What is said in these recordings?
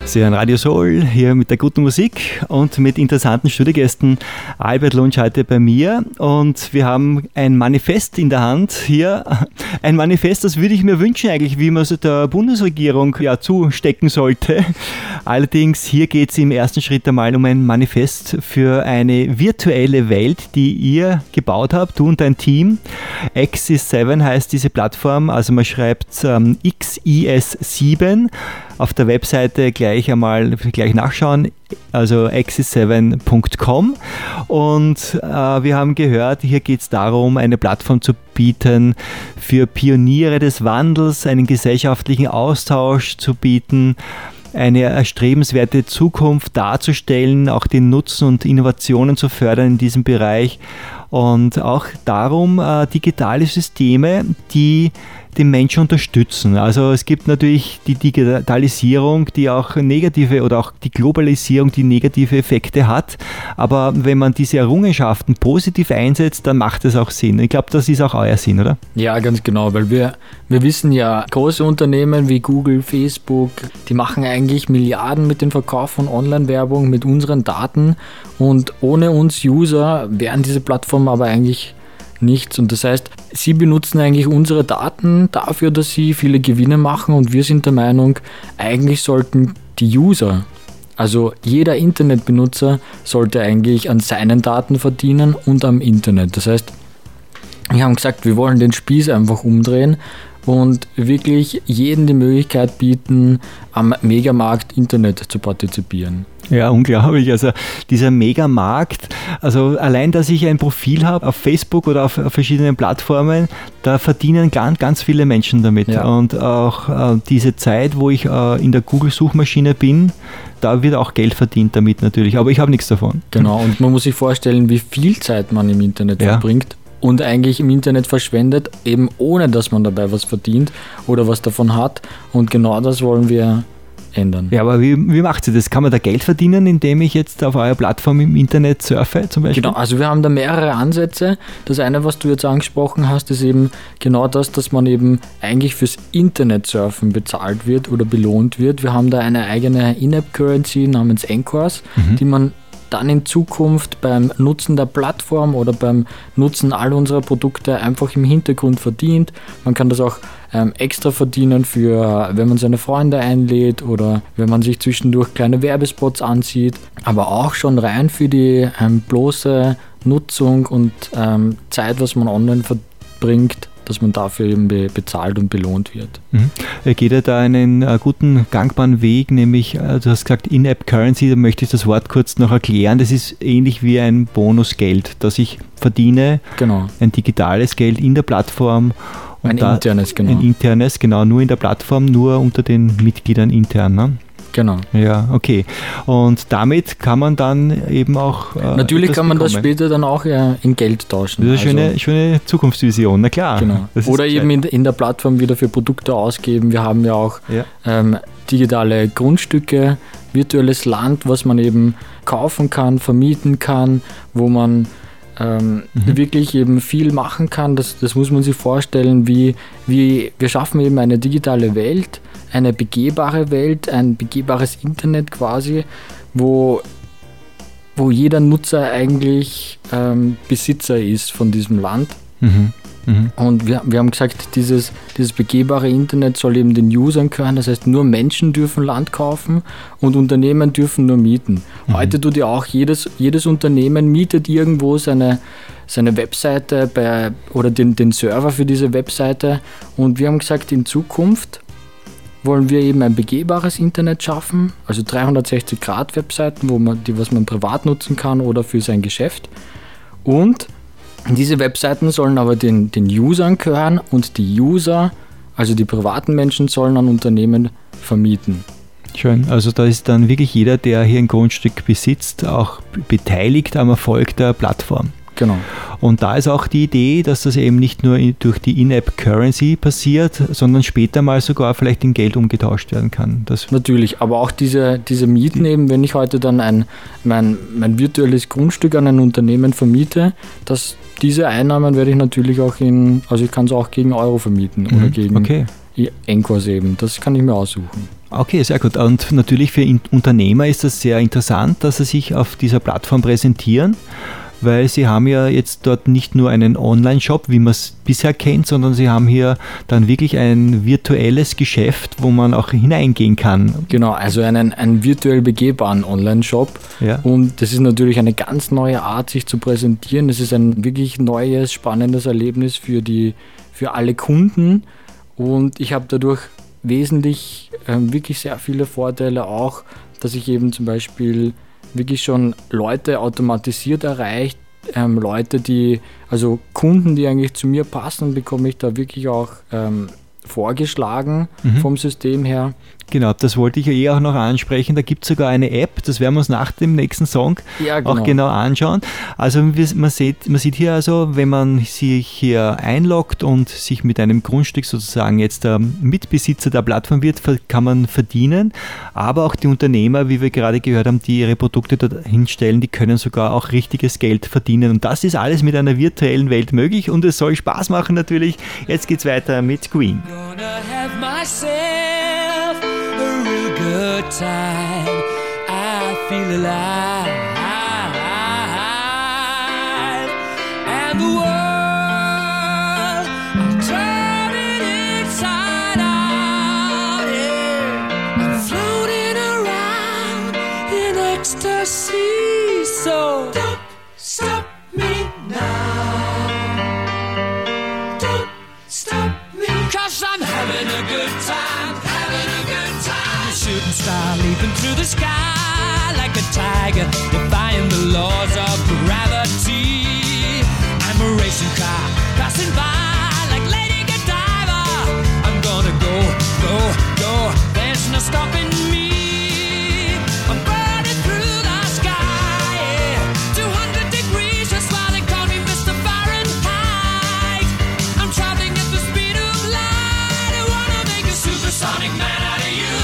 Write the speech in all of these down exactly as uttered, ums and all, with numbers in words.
Sie hören Radio Soul hier mit der guten Musik und mit interessanten Studiogästen. Albert Lunsch heute bei mir und wir haben ein Manifest in der Hand hier. Ein Manifest, das würde ich mir wünschen eigentlich, wie man es der Bundesregierung ja zustecken sollte. Allerdings hier geht es im ersten Schritt einmal um ein Manifest für eine virtuelle Welt, die ihr gebaut habt, du und dein Team. X is sieben heißt diese Plattform, also man schreibt ähm, X I S sieben. Auf der Webseite gleich einmal gleich nachschauen, also x is seven punkt com. Und äh, wir haben gehört, hier geht es darum, eine Plattform zu bieten für Pioniere des Wandels, einen gesellschaftlichen Austausch zu bieten, eine erstrebenswerte Zukunft darzustellen, auch den Nutzen und Innovationen zu fördern in diesem Bereich und auch darum, äh, digitale Systeme, die den Menschen unterstützen. Also es gibt natürlich die Digitalisierung, die auch negative oder auch die Globalisierung, die negative Effekte hat. Aber wenn man diese Errungenschaften positiv einsetzt, dann macht es auch Sinn. Ich glaube, das ist auch euer Sinn, oder? Ja, ganz genau, weil wir, wir wissen ja, große Unternehmen wie Google, Facebook, die machen eigentlich Milliarden mit dem Verkauf von Online-Werbung, mit unseren Daten und ohne uns User wären diese Plattformen aber eigentlich nichts. Und das heißt, sie benutzen eigentlich unsere Daten dafür, dass sie viele Gewinne machen und wir sind der Meinung, eigentlich sollten die User, also jeder Internetbenutzer, sollte eigentlich an seinen Daten verdienen und am Internet. Das heißt, wir haben gesagt, wir wollen den Spieß einfach umdrehen und wirklich jedem die Möglichkeit bieten, am Megamarkt Internet zu partizipieren. Ja, unglaublich. Also dieser Megamarkt, also allein, dass ich ein Profil habe auf Facebook oder auf, auf verschiedenen Plattformen, da verdienen ganz, ganz viele Menschen damit. Ja. Und auch äh, diese Zeit, wo ich äh, in der Google-Suchmaschine bin, da wird auch Geld verdient damit natürlich, aber ich habe nichts davon. Genau, und man muss sich vorstellen, wie viel Zeit man im Internet ja. verbringt und eigentlich im Internet verschwendet, eben ohne, dass man dabei was verdient oder was davon hat. Und genau das wollen wir ändern. Ja, aber wie, wie macht ihr das? Kann man da Geld verdienen, indem ich jetzt auf eurer Plattform im Internet surfe zum Beispiel? Genau, also wir haben da mehrere Ansätze. Das eine, was du jetzt angesprochen hast, ist eben genau das, dass man eben eigentlich fürs Internetsurfen bezahlt wird oder belohnt wird. Wir haben da eine eigene In-App-Currency namens Encores, mhm. die man dann in Zukunft beim Nutzen der Plattform oder beim Nutzen all unserer Produkte einfach im Hintergrund verdient. Man kann das auch ähm, extra verdienen für, wenn man seine Freunde einlädt oder wenn man sich zwischendurch kleine Werbespots ansieht, aber auch schon rein für die ähm, bloße Nutzung und ähm, Zeit, was man online verbringt, dass man dafür eben be- bezahlt und belohnt wird. Mhm. Geht er da einen äh, guten, gangbaren Weg, nämlich, äh, du hast gesagt In-App-Currency, da möchte ich das Wort kurz noch erklären, das ist ähnlich wie ein Bonusgeld, das ich verdiene, genau. Ein digitales Geld in der Plattform. Und ein da, internes, genau. Ein internes, genau, nur in der Plattform, nur unter den Mitgliedern intern, ne? Genau. Ja, okay. Und damit kann man dann eben auch äh, Natürlich kann man bekommen. Das später dann auch äh, in Geld tauschen. Das ist eine also, schöne, schöne Zukunftsvision, na klar. Genau. Oder eben in, in der Plattform wieder für Produkte ausgeben. Wir haben ja auch ja. Ähm, digitale Grundstücke, virtuelles Land, was man eben kaufen kann, vermieten kann, wo man ähm, mhm. wirklich eben viel machen kann. Das, das muss man sich vorstellen, wie, wie wir schaffen eben eine digitale Welt, eine begehbare Welt, ein begehbares Internet quasi, wo, wo jeder Nutzer eigentlich ähm, Besitzer ist von diesem Land. Mhm. Mhm. Und wir, wir haben gesagt, dieses, dieses begehbare Internet soll eben den Usern gehören. Das heißt, nur Menschen dürfen Land kaufen und Unternehmen dürfen nur mieten. Mhm. Heute tut ja auch jedes, jedes Unternehmen mietet irgendwo seine, seine Webseite bei, oder den, den Server für diese Webseite. Und wir haben gesagt, in Zukunft wollen wir eben ein begehbares Internet schaffen, also dreihundertsechzig Grad Webseiten, wo man die, was man privat nutzen kann oder für sein Geschäft. Und diese Webseiten sollen aber den, den Usern gehören und die User, also die privaten Menschen, sollen an Unternehmen vermieten. Schön, also da ist dann wirklich jeder, der hier ein Grundstück besitzt, auch beteiligt am Erfolg der Plattform. Genau. Und da ist auch die Idee, dass das eben nicht nur durch die In-App-Currency passiert, sondern später mal sogar vielleicht in Geld umgetauscht werden kann. Das Natürlich, aber auch diese, diese Mieten eben, wenn ich heute dann ein, mein, mein virtuelles Grundstück an ein Unternehmen vermiete, dass diese Einnahmen werde ich natürlich auch in, also ich kann es auch gegen Euro vermieten mhm. oder gegen okay. Encores eben, das kann ich mir aussuchen. Okay, sehr gut. Und natürlich für Unternehmer ist das sehr interessant, dass sie sich auf dieser Plattform präsentieren, weil sie haben ja jetzt dort nicht nur einen Online-Shop, wie man es bisher kennt, sondern sie haben hier dann wirklich ein virtuelles Geschäft, wo man auch hineingehen kann. Genau, also einen, einen virtuell begehbaren Online-Shop. Ja. Und das ist natürlich eine ganz neue Art, sich zu präsentieren. Das ist ein wirklich neues, spannendes Erlebnis für, die, für alle Kunden. Und ich habe dadurch wesentlich, äh, wirklich sehr viele Vorteile auch, dass ich eben zum Beispiel wirklich schon Leute automatisiert erreicht, ähm, Leute, die, also Kunden, die eigentlich zu mir passen, bekomme ich da wirklich auch ähm, vorgeschlagen mhm. vom System her. Genau, das wollte ich ja eh auch noch ansprechen. Da gibt es sogar eine App, das werden wir uns nach dem nächsten Song ja, genau. auch genau anschauen. Also man sieht, man sieht hier also, wenn man sich hier einloggt und sich mit einem Grundstück sozusagen jetzt der Mitbesitzer der Plattform wird, kann man verdienen. Aber auch die Unternehmer, wie wir gerade gehört haben, die ihre Produkte dort hinstellen, die können sogar auch richtiges Geld verdienen. Und das ist alles mit einer virtuellen Welt möglich und es soll Spaß machen natürlich. Jetzt geht's weiter mit Queen. A real good time, I feel alive, and the world, I'm turning inside out, yeah. I'm floating around in ecstasy, so don't stop me now, don't stop me, 'cause I'm having a good time, having a good time. Shooting star leaping through the sky like a tiger, defying the laws of gravity. I'm a racing car passing by like Lady Godiva. I'm gonna go, go, go. There's no stopping me. I'm burning through the sky, yeah. two hundred degrees, that's why they call me Mister Fahrenheit. I'm traveling at the speed of light. I wanna make a supersonic man out of you.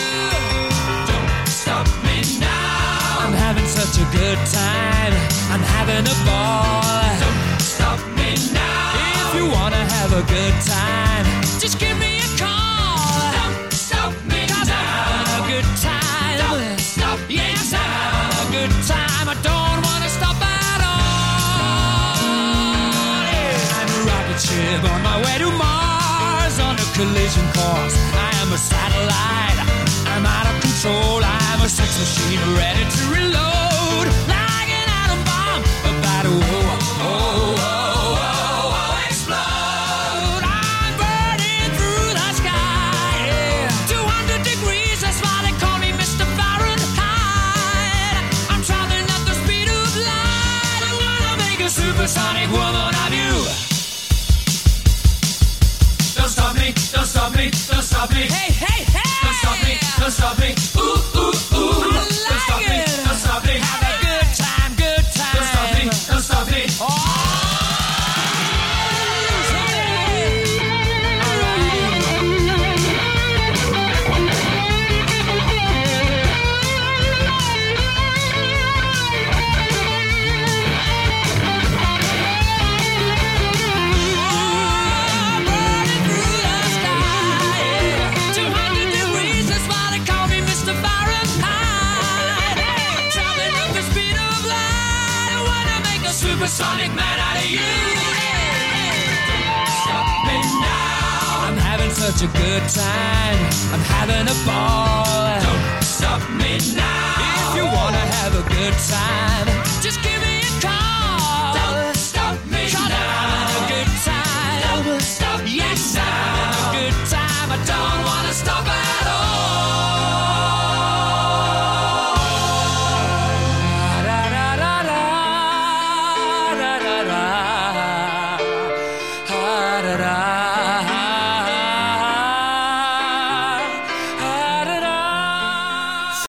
Such a good time, I'm having a ball. Don't stop me now. If you wanna have a good time, just give me a call. Don't stop me 'cause now. I'm having a good time. Don't stop me yes, now. I'm having a good time. I don't wanna stop at all. Yeah. I'm a rocket ship on my way to Mars on a collision course. I am a satellite. I'm out of control. I'm a sex machine ready to reload. Like an atom bomb, about to oh, oh, oh, oh, oh, explode. I'm burning through the sky, yeah. two hundred degrees, that's why they call me Mister Fahrenheit. I'm traveling at the speed of light. I wanna make a supersonic woman of you. Don't stop me, don't stop me, don't stop me. Hey, hey, hey. Don't stop me, don't stop me. Ooh, ooh, ooh. I like don't stop it. me, don't stop me. Have a good time, good time. Don't stop me, don't stop me. Oh. Supersonic man out of you. Don't stop me now. I'm having such a good time. I'm having a ball. Don't stop me now. If you wanna have a good time, just give me